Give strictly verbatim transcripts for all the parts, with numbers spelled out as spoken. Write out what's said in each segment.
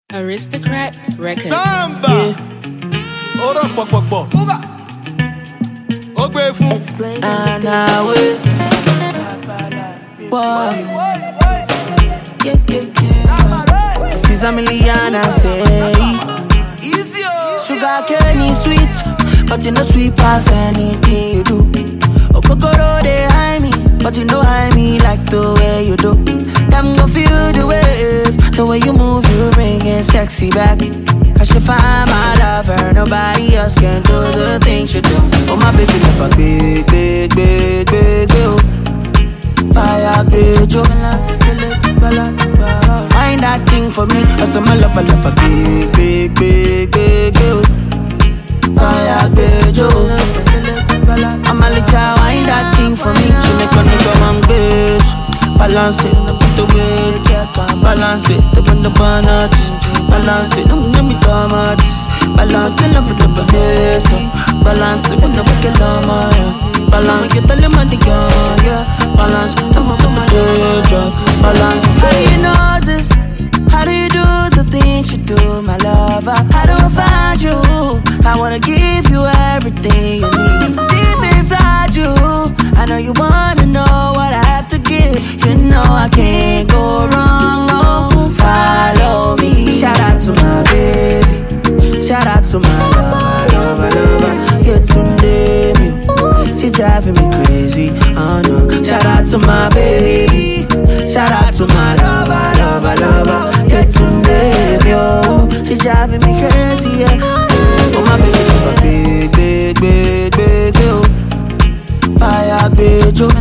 Aristocrat Records. Samba. Yeah. Hold up, pop, pop, pop. Ogbe fun. And I will. Whoa. Yeah, yeah, yeah. Since a million, I say. Easy, oh. Sugar cane is sweet, but you know sweet past anything you do. Okokoro they high me, but you know high me like the way you do. Them go feel the wave, the way you move, you bring it sexy back. Cause you find my lover, nobody else can do the things you do. Oh my baby, love a big, big, big, big, big, oh. Fire, big, oh. Find that thing for me, I say my love, I love a big, big, big, big, big, oh. Fire, big, oh. I'm a little wine that thing for me. She make a nigga man bitch. Balance it, put the weight. Balance it, the bun the banners. Balance it, don't let me come out. Balance it, love with the best. Balance it, when the wicked lama. Balance it, tell him I think yeah. Balance, I'm up to my job. Balance. How do you know this? How do you do the things you do, my lover? How do I find you? I wanna give you everything you need. Deep inside you, I know you wanna know what I have to give. You know I can't go wrong. Oh, follow me. Shout out to my baby. Shout out to my lover, lover, lover. You're too name you. She driving me crazy. Oh no. Shout out to my baby. Shout out to my lover, lover, lover. You're too name you. She driving me crazy. Yeah. Oh my baby, love a big, big, big, big, big, oh. Fire, big, oh.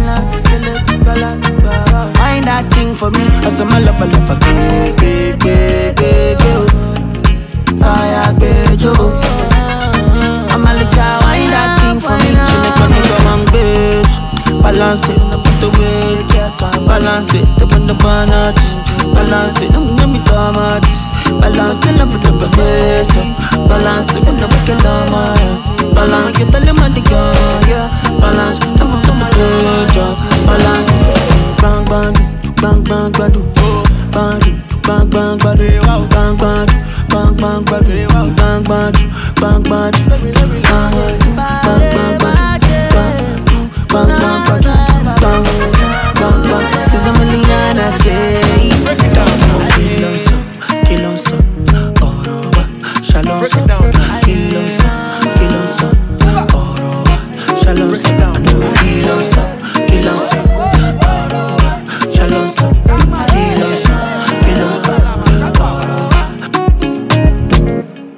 Find that thing for me. I say my love, I love a big, big, big, big, big, oh. Fire, big, oh. I'm a little wine that thing for me. She make a nigga man bitch. Balance it, put the weight. Balance it, the bun the banners. Balance it, don't let me come out. Balance it, love with the best. Balance it, when the wicked lama. Balance, get the lemon the yeah. Balance, I'm up to my job. Balance, bang bang, bang bang, badu, bang bang bang, badu, bang bang, bang bang, badu, bang bang, bang bang, bang bang, bang bang, bang bang, badu.